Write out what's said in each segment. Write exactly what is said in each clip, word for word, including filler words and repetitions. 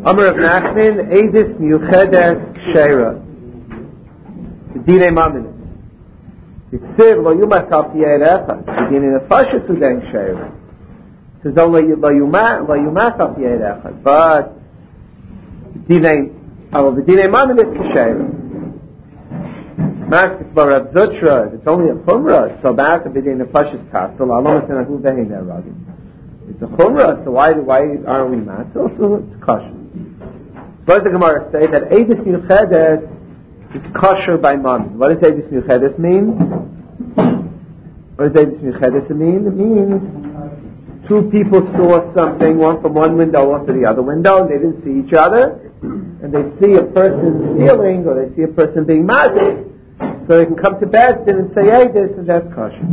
Amar of Nachman, Eidis Miuchedes Ksheira. Dinei Maminis. Yiksiv lo yumach al piyei echad. Dinei nefashis udein Ksheira. It says only lo yumach al piyei echad. But Dinei, oh, the Dinei Maminis Ksheira. Maskis bar Reb Zutra, if it's only a chumrah, so back to Dinei nefashis kastel, alom etin ahu vehin eragim. It's a chumrah, so why, why aren't we mad? So it's kosher. What does the Gemara say? That Eidis Miuchedes is kosher by Mammon. What does Eidis Miuchedes mean? What does Eidis Miuchedes mean? It means two people saw something, one from one window, one from the other window, and they didn't see each other, and they see a person stealing, or they see a person being magic, so they can come to Bezdin and say Eidis, and that's kosher.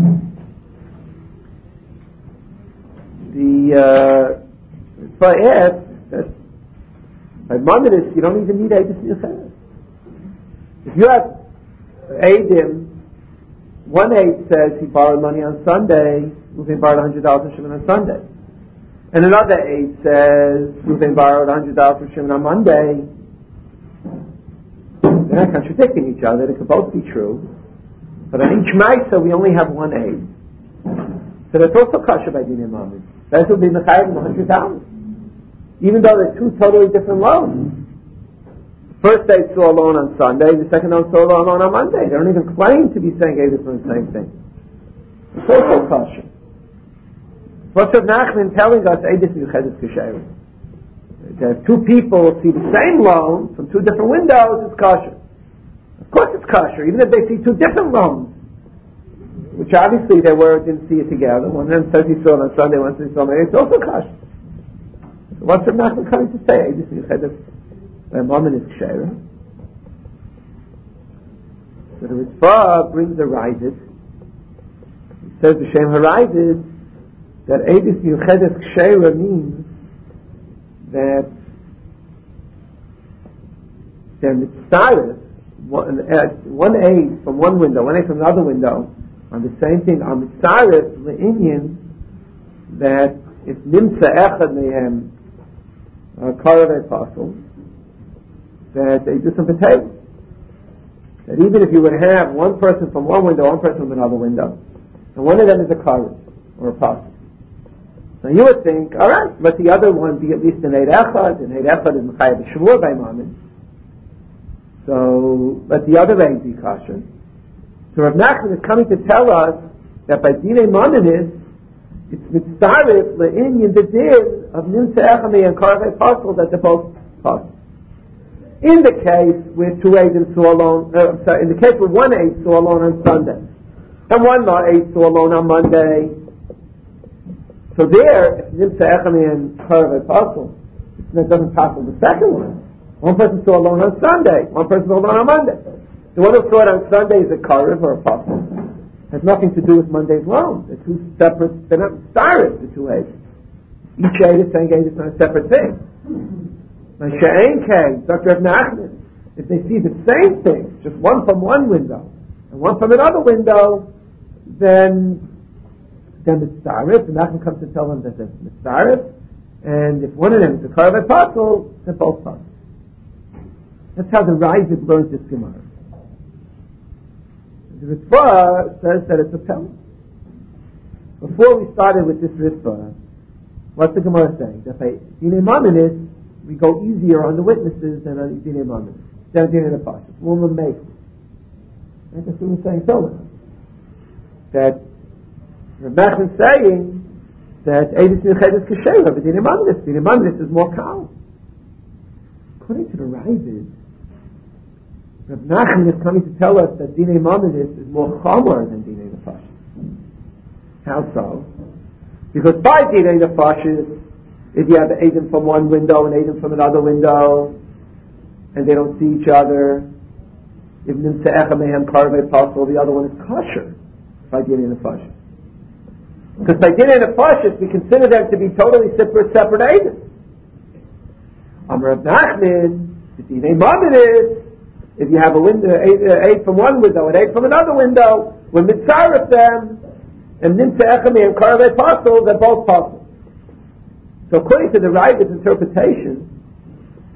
The uh, so I asked that by Mammon, you don't even need Eidis Miuchedes. If you have Eidim, one Eid says he borrowed money on Sunday, Reuven borrowed one hundred dollars from Shimon on Sunday. And another Eid says Reuven borrowed one hundred dollars from Shimon on Monday. They're not contradicting each other, they could both be true. But on each Maisa we only have one Eid. So that's also kosher by Dinei Mammon. That would be Mechayev one hundred dollars. Even though they're two totally different loans. The first Eid saw a loan on Sunday, the second one saw a loan on Monday. They don't even claim to be saying Eidis on the same thing. It's also kosher. What's Rav Nachman telling us? Eidis Miuchedes Ksheira. If two people see the same loan from two different windows, it's kosher. Of course it's kosher, even if they see two different loans, which obviously they were didn't see it together. One of them says he saw it on Sunday, one says he saw it on Monday. It's also kosher. So what's Rav Nachman coming to say? Eidis Miuchedes Ksheira. Mammon is Ksheira. So the Ritva brings a Raidid. He says the Shem HaRaidid that Eidis Miuchedes Ksheira means that they're mitzaref, one, uh, one aid from one window, one aid from another window, on the same thing, on mitzaref le'inyan, that if nimsa echad mehem karav apostle, that they do some potatoes. That even if you would have one person from one window, one person from another window, and one of them is a karav or a apostle. Now you would think, all right, let the other one be at least an Eid Echad, and Eid Echad is Mechayev B'Shavua by Mammon. So let the other Eid be kosher. So Rav Nachman is coming to tell us that by Dinei Mammon is, it's mitzaref le'inyan the din of Nimsa Echami and Karav Apostle that they're both kosher. In the case where two Eidim saw alone, uh, I'm sorry, in the case where one Eid saw alone on Sunday, and one Eid saw alone on Monday, so there, if Nimsa Echami and Karav Apostle, it doesn't pass on the second one. One person saw alone on Sunday, one person saw alone on Monday. The one who saw it on Sunday is a Karav or Apostle. It has nothing to do with Monday's loan. They're two separate, they're not started, the two Eids. Each Eid is saying Eid is not a separate thing. Now, She'ein Kei, Doctor Rav Nachman, if they see the same thing, just one from one window and one from another window, then then mitzaref, and Nachman comes to tell them that it's mitzaref, and if one of them is a Karav Apostle, they're both possible. That's how the Raidid learns this Gemara. The Ritva says that it's a Pel. Before we started with this Ritva, what's the Gemara saying? That by Dinei Mammon is, we go easier on the witnesses than on Dinei Mammon, than Dinei Nefashis. Woman makes it. Right? That's what we're saying so much. That Rav Nachman saying that Eidis Miuchedes Ksheira, but Dinei Mammon is, Dinei Mammon is more cow. According to the Raidid, Rav Nachman is coming to tell us that Dinei Mammon is more chomer than Dinei Nefashis. How so? Because by Dinei Nefashis, if you have Eidim from one window and Eidim from another window, and they don't see each other, if Nimsa Echa Mehem Karav Apostle, the other one is kosher by Dinei Nefashis. Because by Dinei Nefashis, we consider them to be totally separate, separate Eidim. Amar Rav Nachman, the Dinei Mammon is, if you have a window, eight from one window and eight from another window, when mitzaref them, and Nimsa Echami and Karav Apostle, they're both possible. So according to the Raidid's interpretation,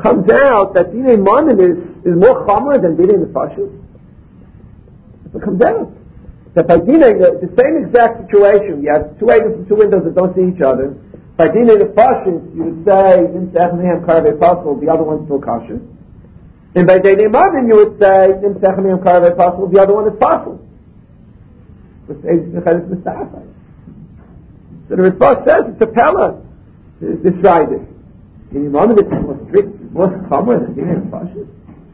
comes out that Dinei Mammon is, is more chomer than Dinei Nefashis. It comes out that by Dinei, the, the same exact situation, you have two items from two windows that don't see each other. By Dinei Nefashis, you would say, Nim Sechem Mehem Karvei Possible, the other one's still kosher. And by Dinei Mammon, you would say, Nim Sechem Mehem Karvei Possible, the other one is possible. So the Ritva says it's a pella, this rider. In Imam, it's more strict, more chomer than Dinei Nefashis.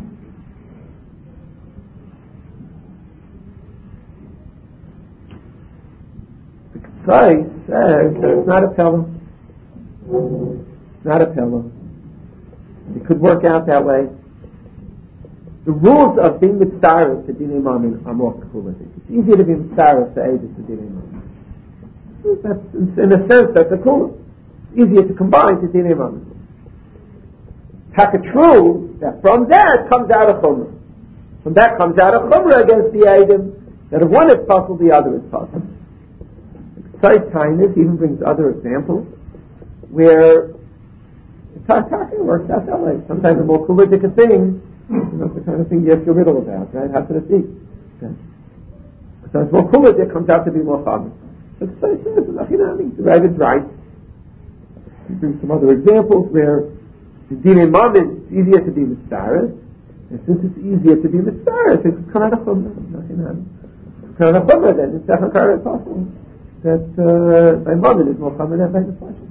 The Ksai says that it's not a pella. It's not a pella. It could work out that way. The rules of being mitzvah to Dinei Mammon are more complicated. It's easier to be mitzvah to Eidus to Dinei Mammon. That's, in a sense, that's a cool. It's easier to combine to Dinei Mammon. Taka true that from that comes out a chumrah. From that comes out a chumrah against the Eidim, that if one is possible, the other is possible. Ksai Tainus even brings other examples where the Taka works out that way. Sometimes a more politic thing, you know, the kind of thing you have to riddle about, right? How can it be? Okay. So it's more politic, it comes out to be more chomer. But Ksai says, the right is right. He brings some other examples where the Dinei Mammon is easier to be mitzvah, and since it's easier to be mitzvah, it's come out of chumrah. It's come out of chumrah then, it's definitely possible that uh, by Mammon is more chomer than by the flesh.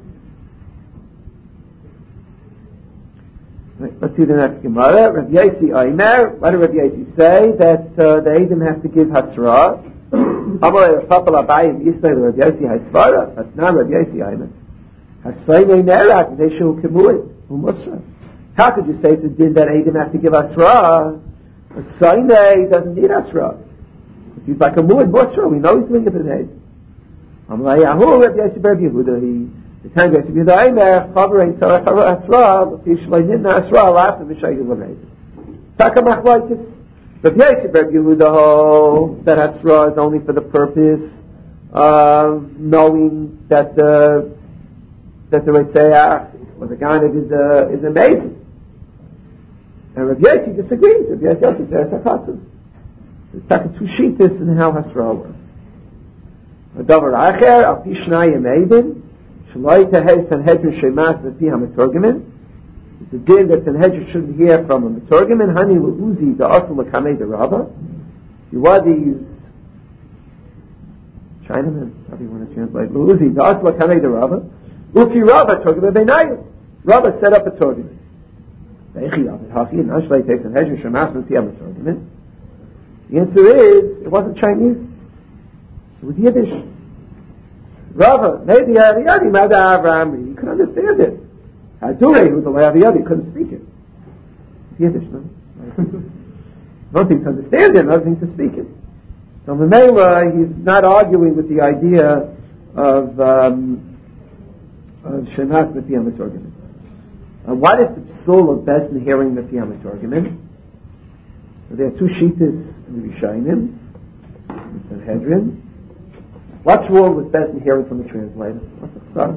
Right, let's see the next Gemara. Rav Yosi Omer. What did Rav Yosi say? That uh, the Eidim have to give Hasra. Amalei Rafapal Abayim Yisrael Rav Yosi Hasvara. That's not Rav Yosi Omer. Hasvara Nerak Neshu Kemuit. How could you say it's a din that Eidim have to give Asra? A Sainei doesn't need Asra. If he's like a Mu'id Musra, we know he's doing it in Eidim. I'm like, Yahu, Rabbi Yossi Bar Yehuda, the time Yossi Bar Yehuda, Eimer, Chaber, Ein Tzarech Asra, L'fi Shloi Nidna Asra, L'af, L'mishayim L'meid. Taka Machlaikis, Rabbi Yossi Bar Yehuda, that Asra is only for the purpose of knowing that the, that the Reitzeach, or the Ganav is, uh, is amazing. And Rav Yosi disagrees. Rav Yosi says Hakatsu. There's taka two shittas in how Hasra works. Davar Acher, Al Pi Shnayim Eidin, Shaloi Tehei Sanhedrin Shemas V'Pi HaMetorgimin. It's a din that Sanhedrin shouldn't hear from a Metorgimin. Hani L'Uzi Da'asul L'Kamei D'Rabba. You are these Chinamen, how do you want to translate? L'Uzi Da'asul L'Kamei D'Rabba. Ufi Rabba Torgimin Beinayim. Rabba set up a Torgimin. The answer is, it wasn't Chinese. It was Yiddish. Rabba, maybe Aviyadi, Mada Avraham, you could understand it. Hadure, who the Aviyadi, couldn't speak it. It's Yiddish, no? One thing to understand it, another thing to speak it. So Mamela, he's not arguing with the idea of um, of Shemas Mefi HaMetorgimin. Uh, what is the psul of Bezdin hearing Mefi HaMetorgimin? So there are two shittas in the Rishayim, the Sanhedrin. What's wrong with Bezdin hearing from the translator? What's the pshat?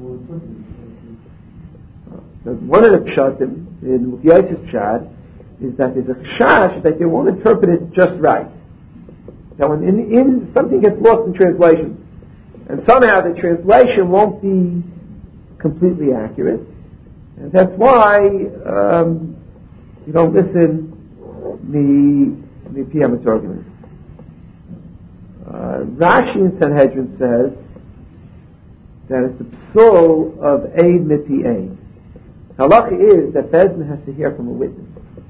So one of the pshatim in Mufiyaitis Pshat is that there's a chash that they won't interpret it just right. That when in, in something gets lost in translation, and somehow the translation won't be completely accurate, and that's why um, you don't listen the the Pi HaMetorgimin. Uh, Rashi in Sanhedrin says that it's the psul of Eid Miti Eid. Halacha is that Bezdin has to hear from a witness.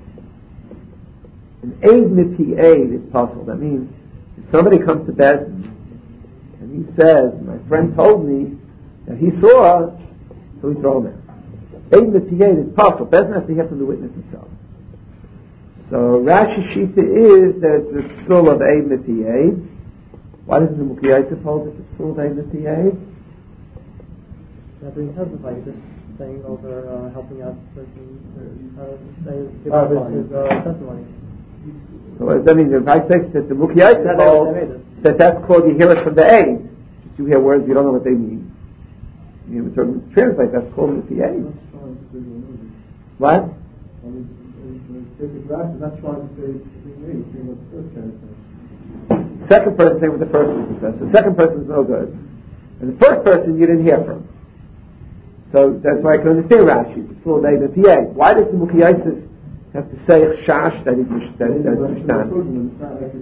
An Eid Miti Eid is possible. That means if somebody comes to Bezdin and he says, "My friend told me that he saw," so we throw him out. Eid Miti Eid is possible. Bezdin has to hear from the witness himself. So Rashi Shita is that the psul of Eid Miti Eid. Why does the Mukiyaitis hold that the psul of Eid Miti Eid? That he testified, just saying over uh, helping out the person, uh, say, give uh, his uh, testimony. So what does that mean? If I say that the Mukiyaitis hold that that's called you hear it from the Eid, you hear words you don't know what they mean. You know, translate that's called Miti Eid. What? Second person saying what the first person says. The second person is no good. And the first person you didn't hear from. So that's why I can understand Rashi. It's full of A and P A. Why does the Mukhiyasis have to say Chash that he's understanding? That's understanding.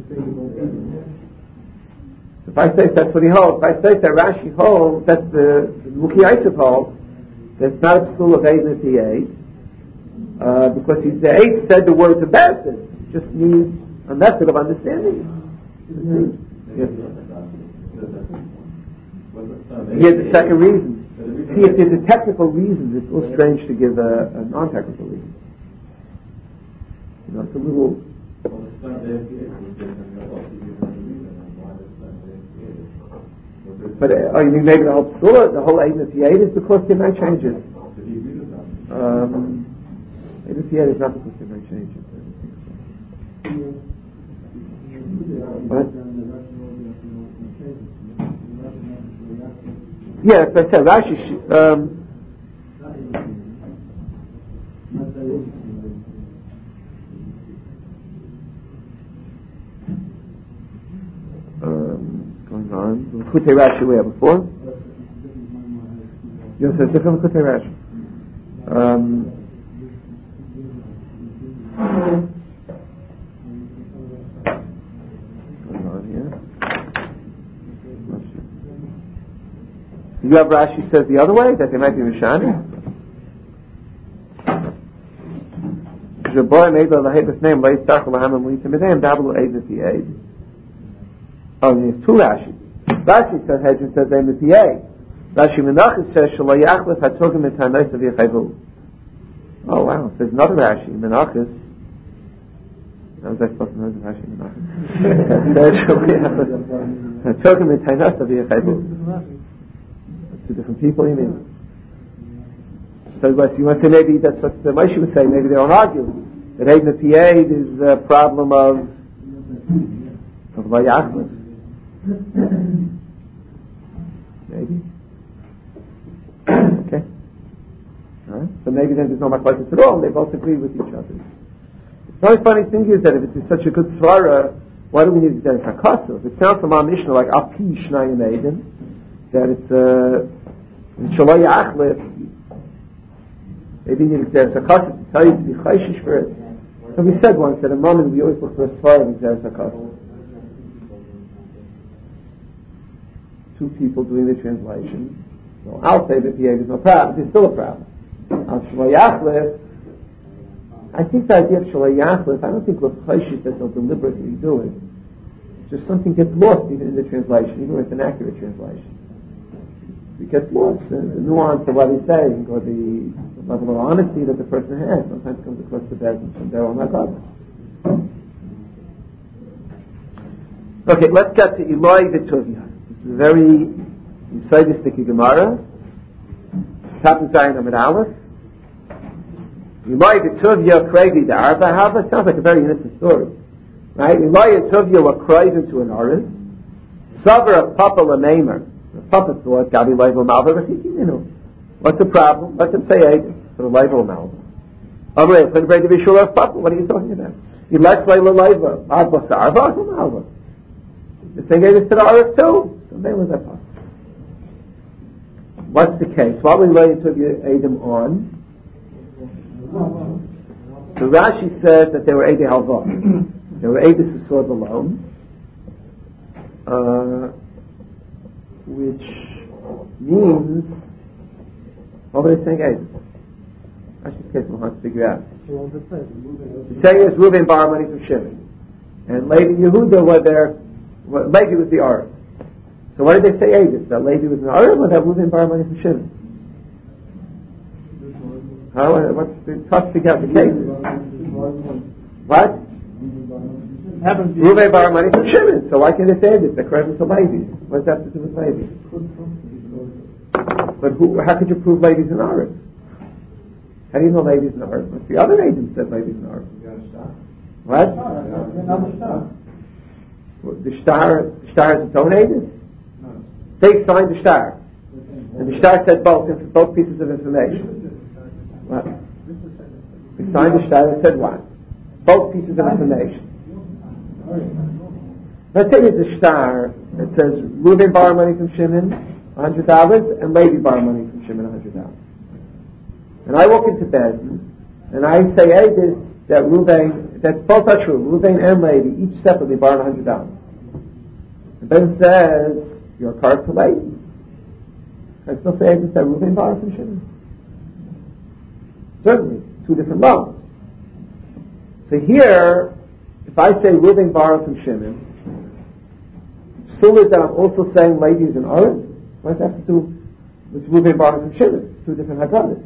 If I say that's what he holds, if I say that Rashi holds, that's the, the Mukhiyasis holds, that's not a psul of A and P A. Uh, because he's the eight said the words about it. It just means a method of understanding. Yes. Here's the second reason. See, if there's a technical reason, it's a little strange to give a, a non-technical reason. You know, it's a little. But uh, you mean maybe the whole surah, the whole eight and eight is because they might change it. Um, eight and eight is not because they might change it. What? Yeah, as I said, Rashi. Um, um, going on. Kutei Rashi we had before. Yes, it's different Kutei Rashi. Um, You have Rashi says the other way, that they might be Mishani. Jaboy made the Lahebus name, Lay Stachel Lahamim Litim Edem, Dabalu Eid Niti Eid. Oh, and there's two Rashi. Rashi says, Hedgen says, Eid Niti Eid. Rashi Menachis says, Shalai Yachlef HaTogim Et HaNois Av Yechavu. Oh, wow. There's another Rashi, Menachis. How was I supposed to know the Rashi Menachis? Says, Shalai Yachlef HaTogim Et HaNois Av Yechavu. To different people, you mean? So you want to say maybe that's what the Moshe would say. Maybe they don't argue that Eid Nati Eid is a problem of of Vayachlis. Maybe. Okay. All right. So maybe then there's no machlokes at all. They both agree with each other. The only funny thing is that if it's such a good svara, why do we need to get Hakasov? It sounds from our Mishnah like Api Shnayim Eidin, that it's a uh, Shalai Yachlef, maybe you need to Hakasov to tell you to be chayshish for it. And we said once that a moment we always look for a svara of Xeris Hakasov. Two people doing the translation. So I'll say that the there's no problem. There's still a problem. Al Shalai Yachlef, I think the idea of Shalai Yachlef, I don't think we're chayshish that they'll deliberately do it. It's just something gets lost even in the translation, even if it's an accurate translation. It gets lost. The, the nuance of what he's saying, or the, the level of honesty that the person has, sometimes comes across the bed and they're all not others. Okay, let's get to Eloi V'Tuvia. This is a very insidistic Gemara. Chapter Zayin Amid Aleph. Eloi V'Tuvia Kregi the Arba Hava sounds like a very innocent story, right? Eloi V'Tuvia were craved into an aris. Savar of Papa Lamemer. The Papa thought, Gabi Leiva Malva Rechikiminu. What's the problem? Let them say eight for the Leiva Malva. Amrei, it's going to be sure of Papa. What are you talking about? He lets Leiva Leiva. Arba Sarva Malva. The thing is to the Arif too. So they was that Papa. What's the case? What we lay took you Adam on? So Rashi says that they were Eidei Halva. They were Eidei Sisod alone. Uh, which means, what were they saying? Eight. Rashi's case we'll have to figure out. The saying is Reuven borrowed money from Shimon, and Levi Yehuda were there. Well, Levi was the Arab. So why did they say Eight? That Levi was an Arab, or that Reuven borrowed money from Shimon? How? What's the tough to figure out the case? What? Reuven borrowed money from Shimon, so why can't they say this? They're credited to Levi. What does that have to do with Levi? But who, how could you prove Levi's an Arab? How do you know Levi's an Arab? What's the other agent said Levi's an Arab? What? The star, the star is its own agent? They signed the star. And the star said both, both pieces of information. What? We signed a shtar that said what? Both pieces of information. Let's say there's a shtar that says Reuben borrowed money from Shimon, one hundred dollars, and Levi borrowed money from Shimon, one hundred dollars. And I walk into Bezdin, and I say, hey, this, that Reuben, that both are true. Reuben and Levi each separately borrowed one hundred dollars. And Ben says, your card to Levi. I still say this, that Reuben borrowed from Shimon. Certainly, two different loans. So here, if I say Reuben borrowed from Shimon, so is that I'm also saying Levi is an Arab? What does that have to do with Reuben borrowed from Shimon? Two different haggadahs.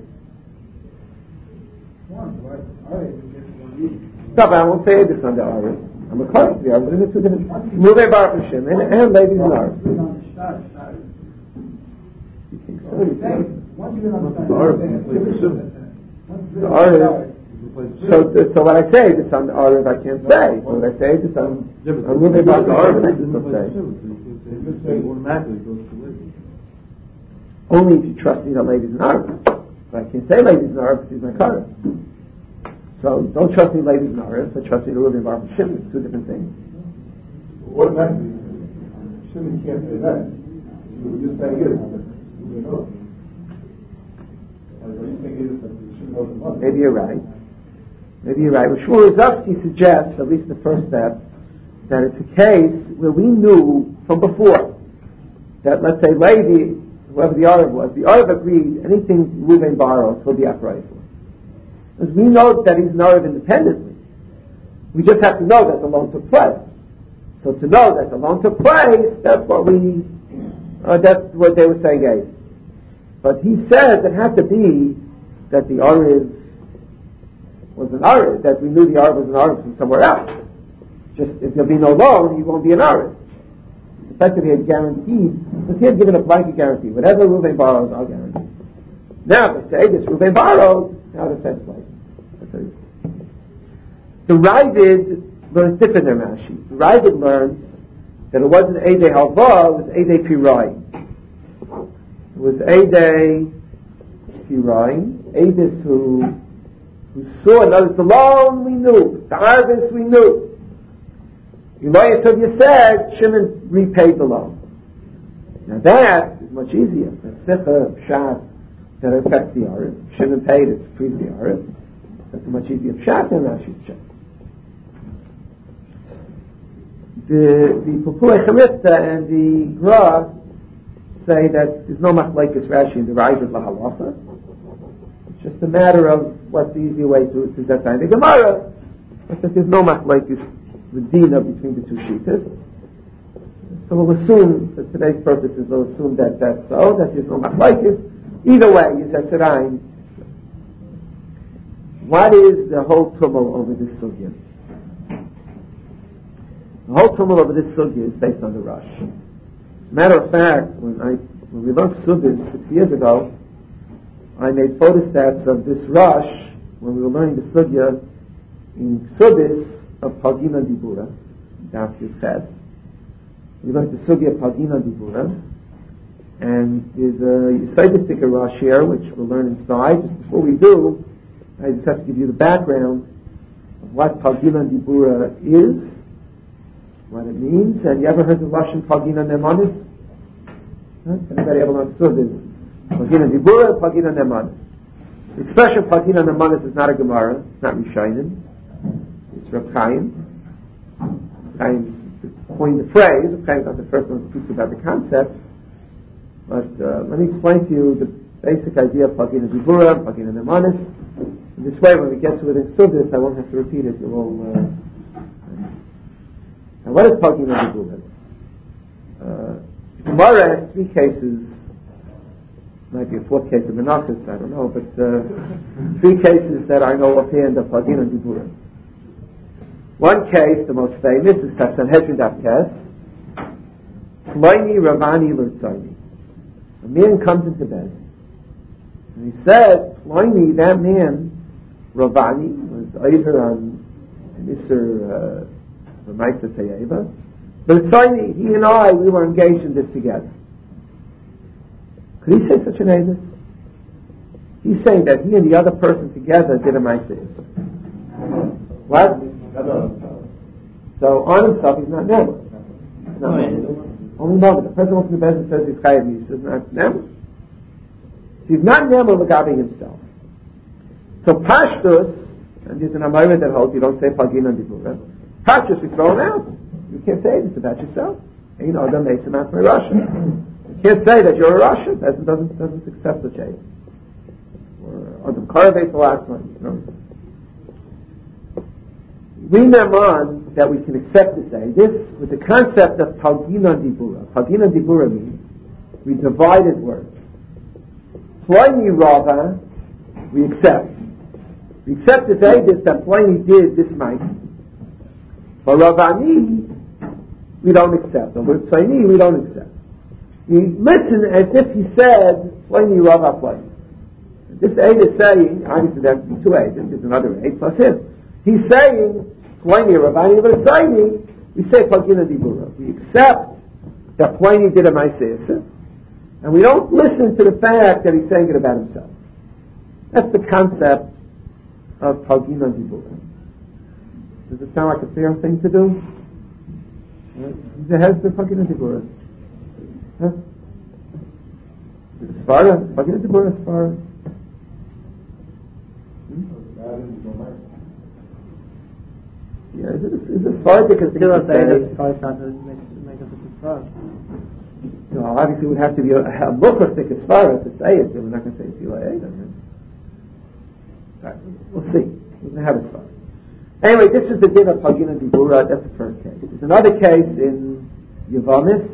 No, but I won't say this on the Arab. I'm a card to the Arab, but it's two different. Reuben borrowed from Shimon and Levi is an Arab. The Arab. So, so when I say this on the Arab, I can't say. So when I say this on, I'm moving back to Arab, I can say. Only if you trust me that ladies in Arab. But I can't say ladies in Arab because he's my car. So don't trust me ladies in Arab, but trust me to live in Baruch Shimon. It's two different things. Automatically, Shimon can't say that. You're saying it. Maybe you're right. Maybe you're right. Well, Shmuel Rozovsky suggests, at least the first step, that it's a case where we knew from before that, let's say, Levi, whoever the Arab was, the Arab agreed anything Reuben borrows will be upright for. Because we know that he's an Arab independently. We just have to know that the loan took place. So to know that the loan took place, that's what we, uh, that's what they were saying, eh? But he says it had to be that the Arab was an Arab, that we knew the Arab was an Arab from somewhere else. Just if there'll be no loan, he won't be an Arab. The fact that he had guaranteed, because he had given a blanket guarantee, whatever Reuben borrows, I'll guarantee. Now they say this Reuben borrowed, now the fence like. The Ravid learns different than Rashi. The Ravid learns that it wasn't Eidei Halva, it was Eidei Pirai. It was Eidei Pirai, Eidis who who saw, in other words, the loan we knew, the harvest we knew. Eloy Tovia said, Shimon repaid the loan. Now that is much easier. The Sicha Pshat that affects the Arab. Shimon paid it, frees the Arab. That's a much easier Pshat than Rashi's Pshat. The the Pupulei Charifta and the Gra say that there's no machlekes Rashi in the Ravid Lahalacha. It's just a matter of what's the easier way to present the Gemara. But that there's no machlekes with Dina between the two shittas. So we'll assume, for today's purposes, we'll assume that that's so, that there's no machlekes. Either way, you said Seraim. What is the whole tumult over this sugya? The whole tumult over this sugya is based on the Rush. Matter of fact, when I when we learned Suddis six years ago, I made photostats of this Rush when we were learning the sugya in Suddis of Pagina Dibura, Daf Yud. We learned the sugya of Pagina Dibura, and there's a Yisaitistic Rush here, which we'll learn inside. Just before we do, I just have to give you the background of what Pagina Dibura is, what it means. And you ever heard the Russian Pagina Nemanis? Huh? Anybody ever understood this? Pagina Dibura, Pagina Nemanis. The expression Pagina Nemanis is not a Gemara, it's not Rishonim, it's Reb Chaim. Chaim coined the phrase. Reb Chaim is not the first one to speak about the concept. But uh, let me explain to you the basic idea of Pagina Dibura, Pagina Nemanis. In this way, when we get to it in Suddis, I won't have to repeat it. You'll all, uh, now, what is Pagina Dibura? Uh, Gemara has three cases. Might be a fourth case of Menachos, I don't know, but uh, three cases that I know offhand of Pagina Dibura. One case, the most famous, is Sanhedrin Daf Tes. Ploini Ravani L'Tzaini. A man comes into bed, and he said, Ploini, that man, Ravani, was either on Mister Ramaisa Teyeva, but L'Tzaini, he and I, we were engaged in this together. Could he say such an Avis? He's saying that he and the other person together did a Maisa. What? So on himself, he's not never. Not only Moed. The person walking the Bezdin says he's Chayav Yisur, is not never. He's not never regarding himself. So Pashtus, and there's an Amayra that holds you don't say Pagin and Dibura. Pashtus, we throw him out. You can't say this about yourself. And you know, the Mesa Mat Russia. You can't say that you're a Russian. Doesn't doesn't doesn't accept the change. Or Adam Karavate the last one. You know. We on that we can accept to say this with the concept of Pagina Dibura. Pagina Dibura means we divide his words. Pliny Rava, we accept. We accept to say this, that Pliny did this might. But Ravani, we don't accept. Or with Pliny, we don't accept. We listen as if he said, Pliny Rava Pliny. This aid is saying, obviously there have to be two aids, there's another aid plus him. He's saying, Pliny Ravani, but Pliny, we say Pagina Dibura. We accept that Pliny did a Maaseh, and we don't listen to the fact that he's saying it about himself. That's the concept of Pagina Dibura. Does it sound like a fair thing to do? He's a head to Pagina Dibura. Huh? Is it Svara? Pagina Dibura is Svara. Yeah, is it, is it Svara because Still not saying that Svara is not to make, make us a Svara. No, obviously it would have to be a, a Mukhrastik as far as to say it, so we're not going to say C Y A then. Right, we'll see. We're going to have it far. Anyway, this is the din of Pagina Dibura. That's the first case. There's another case in Yavamis.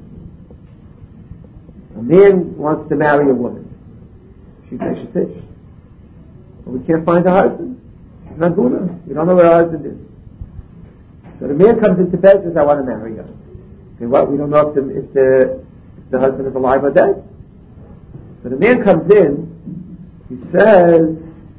A man wants to marry a woman. She says she's fish. But we can't find a husband. She's not Guna. We don't know where her husband is. So the man comes into bed and says, I want to marry her. Okay, what? We don't know if the, if the, if the husband is alive or dead. So the man comes in, he says,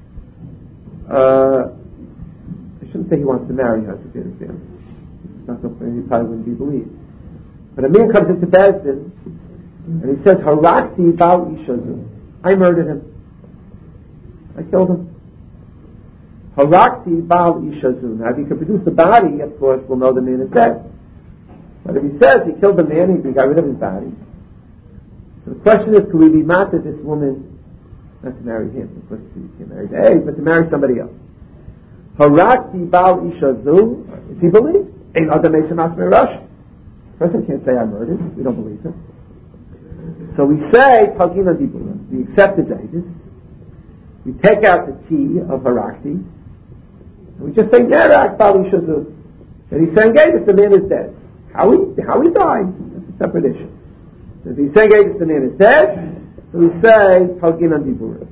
uh, I shouldn't say he wants to marry her, to be understand. It's not something he probably wouldn't be believed. But a man comes into Bezdin, and he says, Harakti Bal Ishazu. I murdered him. I killed him. Harakti Bal Ishazu. Now, if he could produce the body, of course, we'll know the man is dead. But if he says he killed the man, he got rid of his body. So the question is, could we be mad at this woman, not to marry him, of course he can marry the egg, but to marry somebody else? Harakti Bal Ishazu. Is he believed? Ain't other Mesa Masmer Rush. The person can't say I murdered. We don't believe him. So we say Pagina Dibura. We accept the Davis. We take out the T of Harakti. And we just say Nerak Bal Ishazu. And he's saying, hey, this the man is dead. How he, how he died, that's a separate issue. So if he's saying, hey, this the man is dead, so we say Pagina Dibura.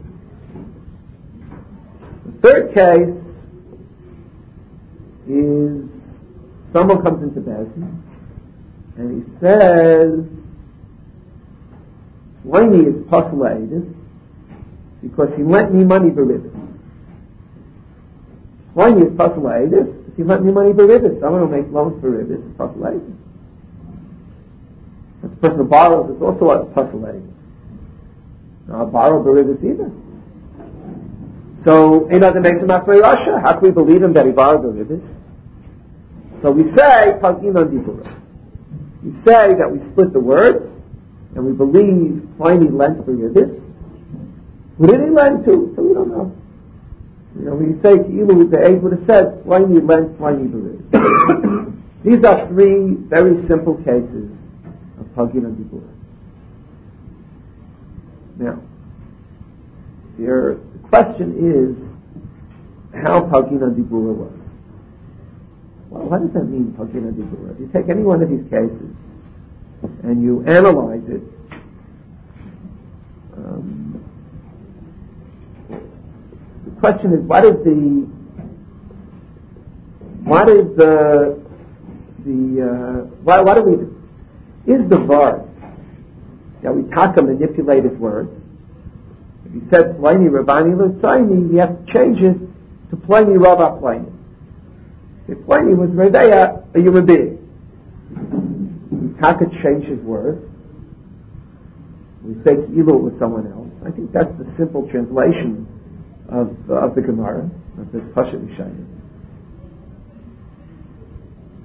The third case is someone comes into Bezdin and he says, Pliny is postulated because he lent me money beribis. Pliny is postulated if he lent me money beribis. Someone who makes loans beribis is postulated. But the person who borrows is also a postulated. Now, borrow beribis either. So, he doesn't make him after Russia. How can we believe him that he borrowed beribis? So we say Pagina Dibura. We say that we split the words, and we believe Pliny lent beribis. Who did he lend to? So we don't know. You know, when you say Ki'ilu, the age would have said Pliny lent Pliny beribis. These are three very simple cases of Pagina Dibura. Now, your question is how Pagina Dibura was. Well, what does that mean, Pagina Dibura? If you take any one of these cases and you analyze it, um, the question is, what is the what is the the uh, what, what do we do? Is the verb that we taka manipulate his words? If he said Pliny Rabbani L'Tzaini, we have to change it to Pliny Rabba Pliny. If Pliny was Medea, a human being, we taka change his words. We say Ki'ilu with someone else. I think that's the simple translation of uh, of the Gemara, of this Pashat Rishayim.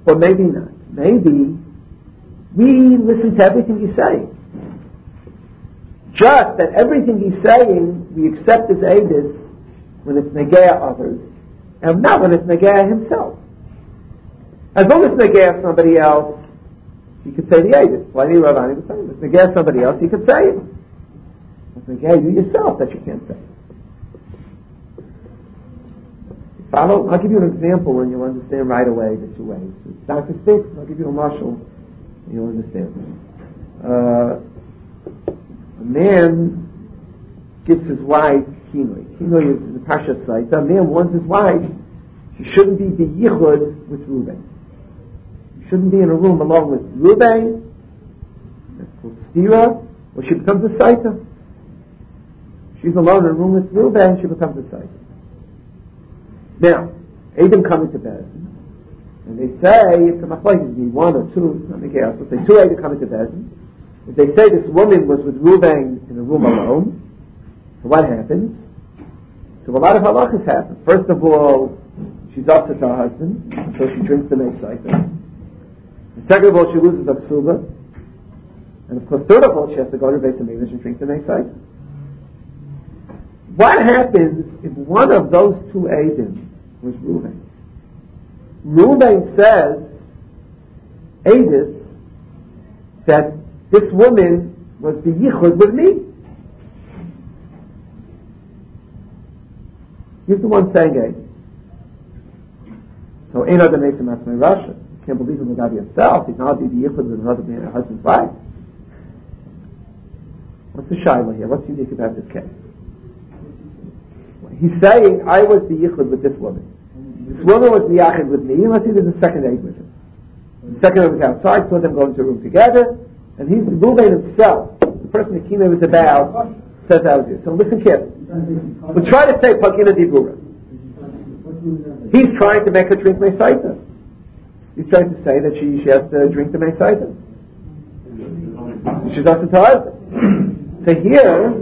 or maybe not. Maybe we listen to everything he's saying. Just that everything he's saying we accept as Eidus when it's Negea others, and not when it's Negea himself. As long as it's Negea somebody else, he could say the Eidus. Plenty of Ravani would say it. If it's Negea somebody else, he could say it. If it's Negea you yourself, that you can't say. Follow? I'll give you an example and you'll understand right away the two ways. It's not to speak, I'll give you a marshal and you'll understand. Uh, a man gives his wife Kinoi. Kinoi is the Pasha site. A man warns his wife she shouldn't be beyichud with Reuben. She shouldn't be in a room along with Reuben. That's called stira, or she becomes a saita. She's alone in a room with Reuben, she becomes a saita. Now, Adam coming to bed, and they say, if the machlokes be one or two, it's not making out, but say two Adam coming to bed. If they say this woman was with Reuben in a room alone, so what happens? So a lot of halachas happen. First of all, she's upset to her husband, so she drinks the Meisaitas. And second of all, she loses her ksuba. And of course, third of all, she has to go to Beis HaMikdash and drink the Meisaitas. What happens if one of those two Adam was Reuben? Reuben says, Eidus, that this woman was the yichud with me. He's the one saying Eidus. So, Ein Adam Eisem Atzmei Rasha. You can't believe him without himself. He's not the yichud with another man, a husband's wife. What's the shaila here? What's unique about this case? He's saying, I was the yichud with this woman. This woman was the yachid with me, and let's see there's a second aid with him. The second aid was outside, saw them go into a room together, and he's the Reuben himself, the person the Kina was about, says I was here. So listen carefully. We'll try to say Pagina Dibura. He's trying to make her drink Meisaita. He's trying to say that she, she has to drink the Meisaita. She's not to her husband. So here,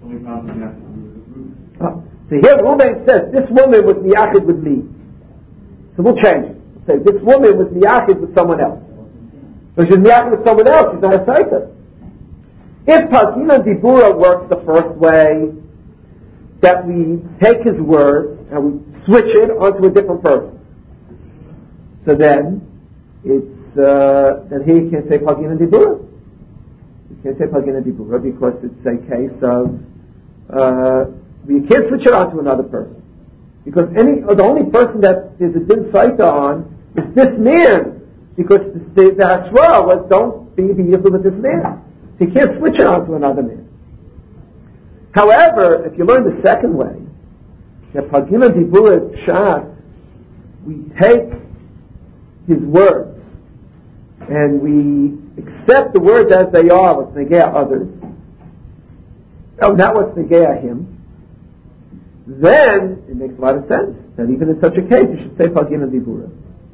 oh, so here Reuben says, this woman was miyachid with me. So we'll change it. We'll say, this woman was miyachid with someone else. So she's miyachid with someone else, she's not a saita. If Pagina Dibura works the first way, that we take his word and we switch it onto a different person. So then, it's, uh, then here you can't say Pagina Dibura. You can't say Pagina Dibura because it's a case of, uh, you can't switch it on to another person. Because any, the only person that there's a din saita on is this man. Because the, the hashra was, don't be the yichud with this man. So you can't switch it on to another man. However, if you learn the second way, that Pagina Dibura Pshat, we take his words, and we accept the words as they are, what's negea others, oh, not what's negea him, then it makes a lot of sense that even in such a case you should say Pagina Dibura.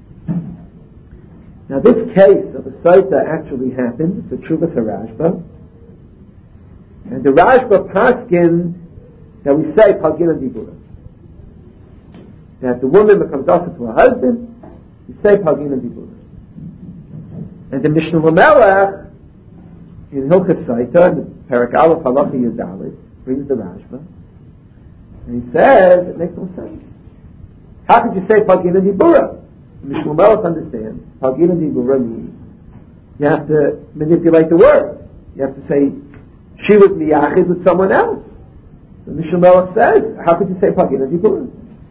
Now this case of a saita actually happened, it's a Truvas HaRashba, and the Rashba paskin that we say Pagina Dibura. That the woman becomes also to her husband, we say Pagina Dibura. And the Mishnah Lamelech in Hilchas Saita, in the Perek Aleph Halacha Yadalit, brings the Rashba, and he says, it makes no sense. How could you say Pagina Dibura? Mishnah Lamelech understands, Pagina Dibura means you have to manipulate the word. You have to say, she was miyachid with someone else. So Mishnah Lamelech says, how could you say Pagina Dibura?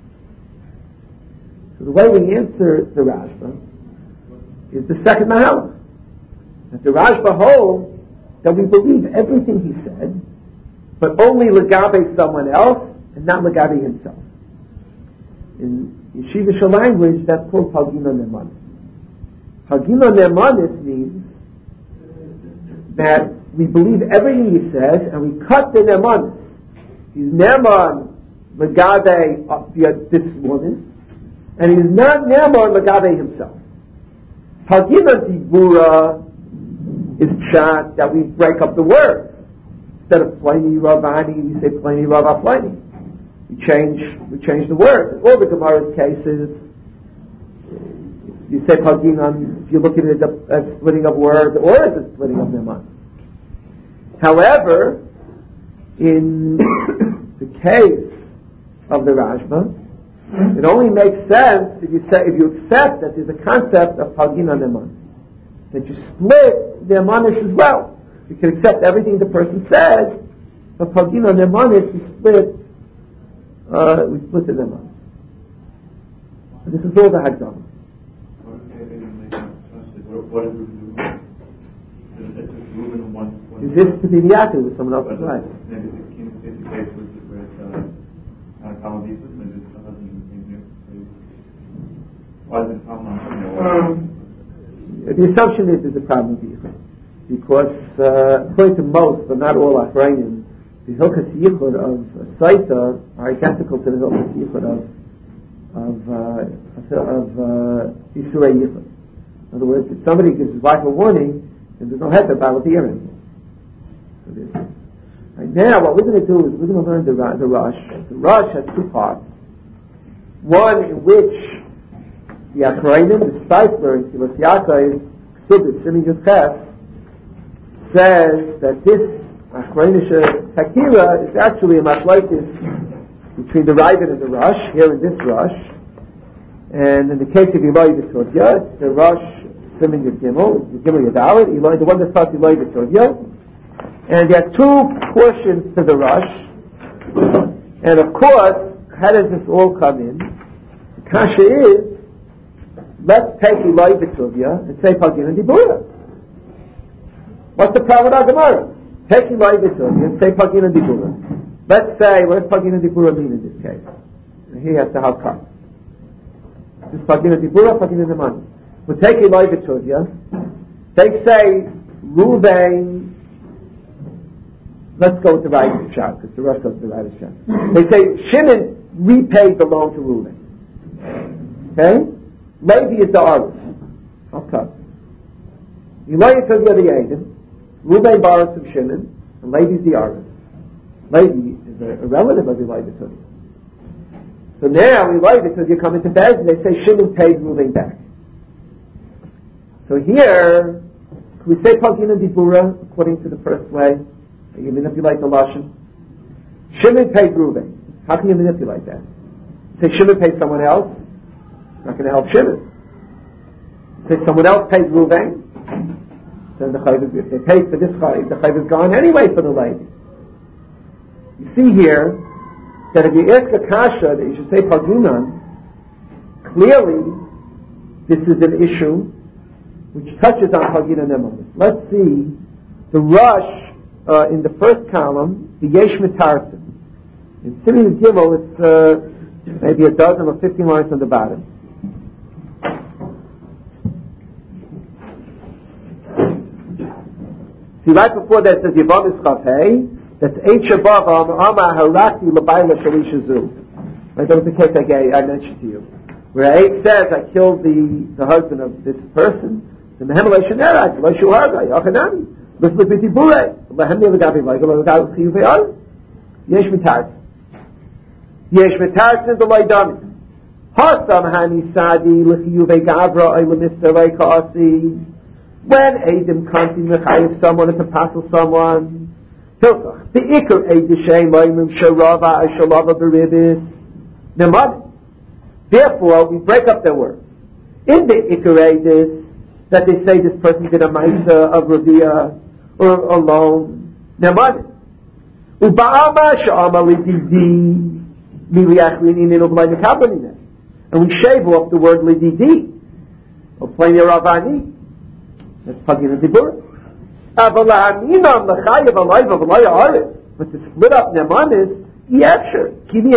So the way we answer the Rashba is the second Mahalach. That the Rashba holds that we believe everything he said, but only legabe someone else and not legabe himself. In Yeshivish language, that's called Pagina Nemanis. Pagina Nemanis means that we believe everything he says and we cut the Nemanis. He's Neman legabe uh, this woman, and he's not Neman legabe himself. Pagina Dibura is pshat that we break up the words. Instead of Pliny Ravani, we say Pliny Rava Pliny. We change, we change the words. In all the Gemara's cases, You say Paginan, if you look at it as a, as splitting of words, or as a splitting of Neman. However, in the case of the Rashba, it only makes sense if you say, if you accept that there's a concept of Paginan Neman, that you split the Nemanish as well. You can accept everything the person says, but Paginan Nemanish, we split, uh, we split the Neman. This is all the Hagdama. What is it? Is this to be the actor with someone else's wife? Maybe it's the case with uh, Kalavisus, maybe it's the husband who came here. Why is it common? The assumption is there's a problem with because uh, according to most, but not all Achrayim, the Hilchas Yichud of Saita are identical to the Hilchas Yichud of of uh, of uh, Yisurei Yichud. In other words, if somebody gives his wife a warning, then there's no head about the ear anymore. So this is. Right now, what we're going to do is we're going to learn the, the Rosh. The Rosh has two parts. One in which the Achrayim, the Seifler in Kibbutz Yaakov, Ksubit, Simin Yudches, says that this Achrayim Takira is actually a machlokes between the Ravid and the Rosh, here in this Rosh. And in the case of Eloi V'Todya, the Rosh Simin Yud Gimel, Yud Gimel Yadalit, Eloi, the one that starts Eloi V'Todya. And there are two portions to the Rosh. And of course, how does this all come in? The kasha is, let's take Eloi V'Todya and say Pagin and Dibura. What's the problem with our Gemara? Take Eloi V'Todya and say Pagin and Dibura. Let's say, what does Pagin and Dibura mean in this case? And here you have to have come. This Pagin and Dibura, Pagin and Neman. We'll take Eloi V'Todya. They say, Ruvain, let's go with the right shot, because the rest goes to the right shot. They say, Shimon repaid the loan to Ruvain. Okay? Levi is the artist. Okay. Eloi V'Todya the Adim. Ruvain borrows from Shimon, and Levi is the artist. Levi is a, a relative of Eloi V'Todya. So now Eloi V'Todya come into Bez and they say Shimon paid Ruvain back. So here, can we say Pagin and Dibura according to the first way? You manipulate the Lashon. Shimon paid Ruvain. How can you manipulate that? Say Shimon paid someone else. It's not going to help Shimon. Say someone else paid Ruvain. Then the chayv, if they paid for this chayv, the chayv is gone anyway for the lady. You see here that if you ask a kasha that you should say Paginan, clearly this is an issue which touches on Paginan Neman. Let's see the Rosh uh, in the first column, the Yesh Mitarsim. In Simeon Gimel, it's uh, maybe a dozen or fifteen lines on the bottom. See, right before that it says Yavam is Chafei. That's H above Amma Haraki Labayla Shalishazu. Right, that was the case I gave, I mentioned to you. Where H says, I killed the, the husband of this person. The Mehemelei Shenerag, Lo Shuharga, Yachanami. Listen to Biti Bure. Lahemni Lagavi Lagal, Lagav Chiyuv E'ar. Yesh Mitarz. Yesh Mitarz is the Laidami. Hasam Hani Sadi, L'chiyuv E'gavra, E'lemista Re'ka'asi. When Eidim comes in Mechayiv someone, to passel someone, Hilchach, the Iker Eidishay Moimim Sharava Shalava Beribis Nemad. Therefore, we break up their words. In the Iker Eidis, that they say this person did a Maisa of Rabia or alone, Nemad. Uba'ama Sha'ama Lididi Miliachrini Ninoblai Nekabanine. And we shave off the word Lididi or Planya Ravani. That's Pagin and Dibur. But to split up Neman is Yefsher.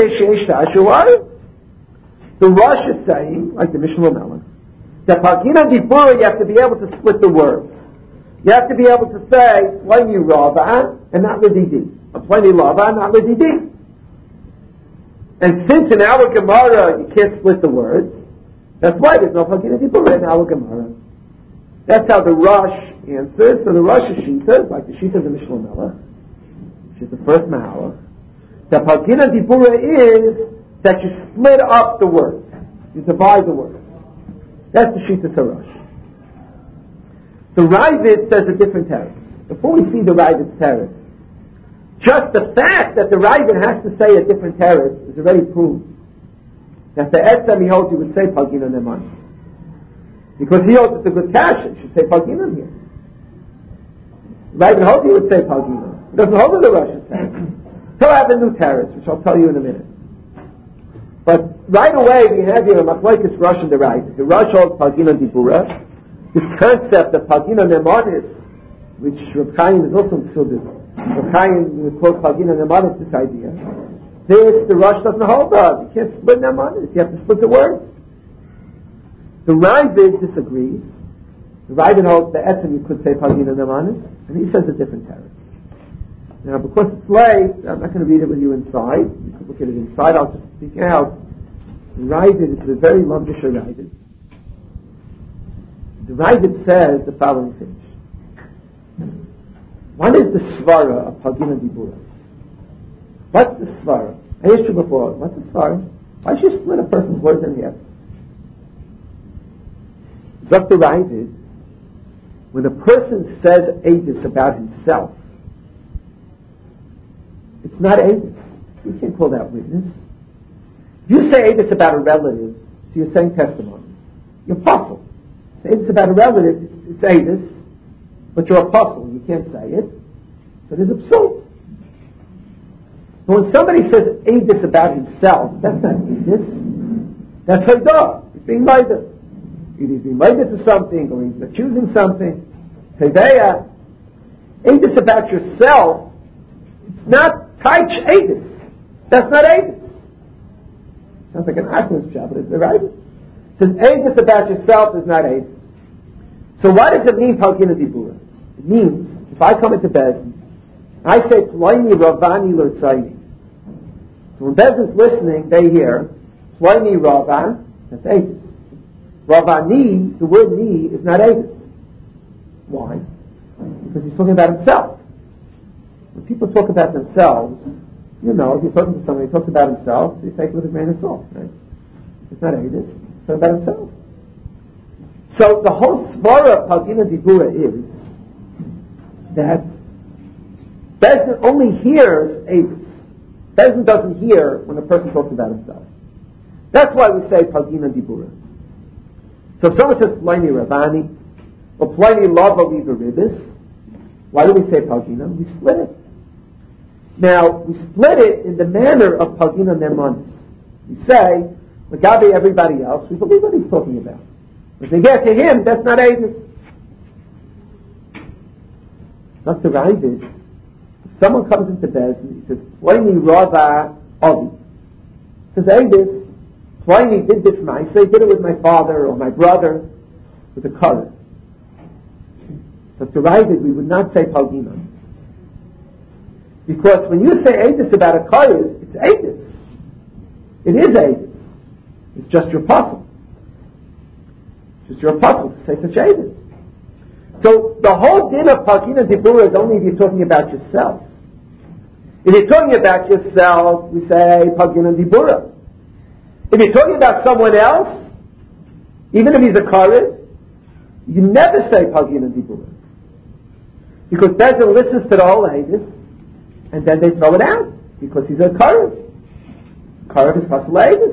The Rosh is saying, like the Mishnah Melech, that Pagin and Dibur, you have to be able to split the words. You have to be able to say Pliny Rava and not Lididi. A Pliny Rava and not Lididi. And since in our Gemara you can't split the words, that's why there's no Pagin and Dibur in our Gemara. That's how the Rosh answers. So the Rosh Shita, like the Shita of the Mishnah Melech, which is the first Mahalach, the Pagin and Dibura is that you split up the words. You divide the words. That's the Shita Tarash. The Ravid says a different teretz. Before we see the Ravid's teretz, just the fact that the Ravid has to say a different teretz is already proof that the Etzem he holds you would say Pagina Neman. Because he holds it's a good cash, it should say Pagina here. The Ravid holds he would say Pagina. He doesn't hold it the Russian teretz. He'll have a new teretz, which I'll tell you in a minute. But right away we have here a Machlokes Rosh and the Ravid. The Rosh holds Pagina Dibura. This concept of Pagina Nemanis, which Reb Chaim is also Ksudis. Reb Chaim quotes Pagina Nemanis, this idea. This, the Rosh doesn't hold of. You can't split Nemanis. You have to split the words. The Ravid disagrees. The Ravid holds the Etzem you could say Pagina Nemanis, and he says a different teretz. Now, because it's late, I'm not going to read it with you inside. You can look at it inside. I'll just speak out. The Ravid is a very Lamdisha Ravid. The Ravid says the following things. What is the svara of Pagina Dibura? What's the svara? I asked you before, what's the svara? Why should you split a person's words in half? Doctor Ravid, when a person says Aedis about himself, it's not Aedis. You can't call that witness. If you say Aedis about a relative, so you're saying testimony. You're apostle. Say Aedis about a relative, it's Aedis, but you're apostle. You can't say it. So there's a psul. But when somebody says Aedis about himself, that's not Aedis. That's Haidah. He's being Maidah. Either he's being Maidah to something, or he's accusing something. Haidah. Aedis about yourself, it's not Taich Aedis. That's not Aedis. Sounds like an Achmas job, but it's the right. It says Aedis about yourself is not Aedis. So what does it mean, Pagina Dibura? It means, if I come into Bezdin, I say, Ploini Ravani L'Tzaini. So when Bezdin's listening, they hear, Ploini Ravan, that's Aedis. Ravani, the word ni, is not Aedis. Why? Because he's talking about himself. When people talk about themselves, you know, if you're talking to somebody who talks about himself, so you take it with a grain of salt, right? It's not Aedis, it's talking about himself. So the whole svara of Pagina Dibura is that Bezdin only hears Aedis. Bezdin doesn't hear when a person talks about himself. That's why we say Pagina Dibura. So if someone says Pliny Ravani, or Pliny Lava Vivaribis, why do we say Pagina? We split it. Now, we split it in the manner of Pagina Nemanis. We say, Magabi everybody else, we believe what he's talking about. If they get to him, that's not Aedis. Doctor Ravid, if someone comes into Bezdin, he says, Pliny Rava Avi. He says, Aedis, Pliny did this for me. He did it with my father or my brother, with a color. Doctor Ravid, we would not say Pagina. Because when you say Aedis about a Kayyus, it's Aedis. It is Aedis. It's just your apostle. It's just your apostle to say such Aedis. So the whole din of Pagina Dibura is only if you're talking about yourself. If you're talking about yourself, we say Pagina Dibura. If you're talking about someone else, even if he's a Kayyus, you never say Pagina Dibura. Because Bezdin listens to the whole Aedis, and then they throw it out, because he's a Karev. Karev is Pasal Aedis.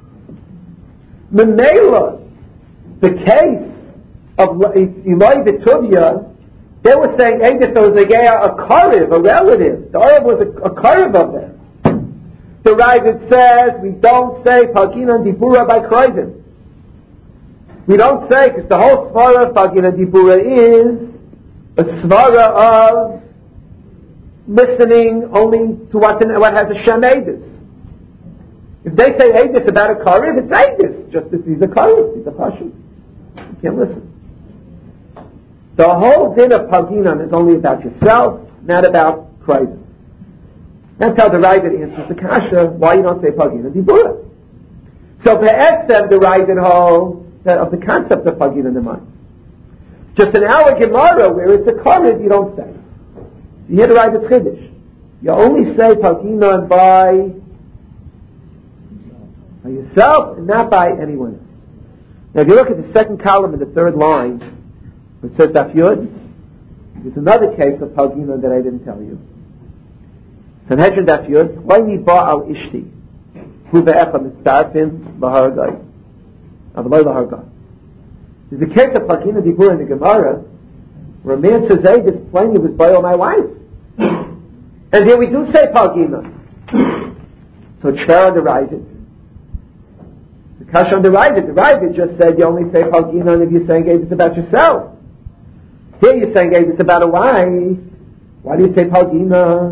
Memela, the case of Eloi Vituvia, they were saying Aedis was a Karev, a relative. The Arab was a, a Karev of them. The Ravid says, we don't say Pagina Dibura by Krivim. We don't say, because the whole svara of Pagina Dibura is a svara of listening only to what, what has a Shem Aedis. If they say Aedis about a Karev, it's Aedis. Just as he's a Karev, he's a Pashut. You can't listen. The whole din of Paginan is only about yourself, not about Krivim. That's how the Ravid answers the Kasha, why you don't say Paginan Dibura. So for Estem, the Ravid holds that of the concept of Paginan Neman. Just in our Gemara, where it's a Karev, you don't say. You hear the Ravid Chiddush. You only say Paginan by, by yourself and not by anyone else. Now, if you look at the second column in the third line, it says Daf Yud. There's another case of Palgina that I didn't tell you. Sanhedrin Daf Yud. Chlayni ba'al ishti. Hu be'echa mistarfin b'haragai. Avaloi l'haragai. There's a case of Palgina Dibur in the Gemara where a man says, hey, this Pliny was by my wife. And here we do say Palgina. So it's fair on the Ravid. The Kash on the Ravid. The Ravid just said you only say Palgina if you're saying, hey, it's about yourself. Here you're saying, hey, it's about a wife. Why do you say Palgina?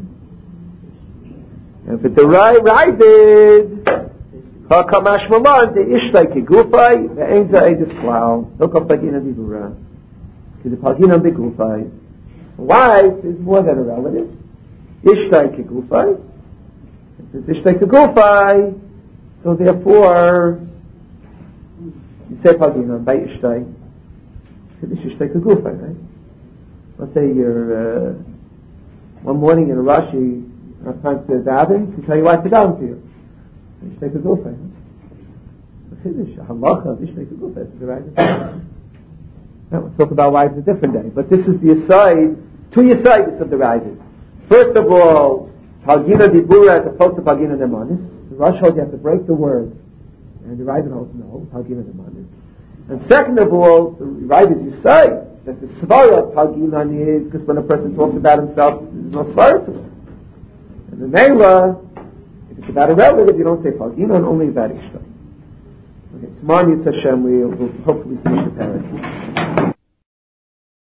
And if it's the Ravid, Hakamash Malan, the Ishtay Kigufay, the Ainza Eidis Klau, look up Palgina Dibura. Because the Palgina Bigufay. Wife is more than a relative. Ishtay Kigufay. It's Ishtay Kigufay. So therefore, you say Palgina by Ishtay. It's Ishtay Kigufay, right? Let's say you're, uh, one morning in a Rashi, our time to daven, to tell your wife to daven to you. Ishtay Kigufay. Chiddush, halacha, Ishtay Kigufay. It's the right. Now, we'll talk about wives a different day. But this is the aside, two asides of the rises. First of all, Palgina Dibura as opposed to Palgina Nemanis. The Rosh holds you have to break the word. And the Rises holds no, Palgina Nemanis. And second of all, the Rises you say that the Svara of Palgina is, because when a person talks about himself, there's no Svara to it. And the Mela, if it's about a relative, you don't say Palgina, and only about Ishta. Okay, tomorrow, Yitzhak Hashem, we'll, we'll hopefully finish the parasha.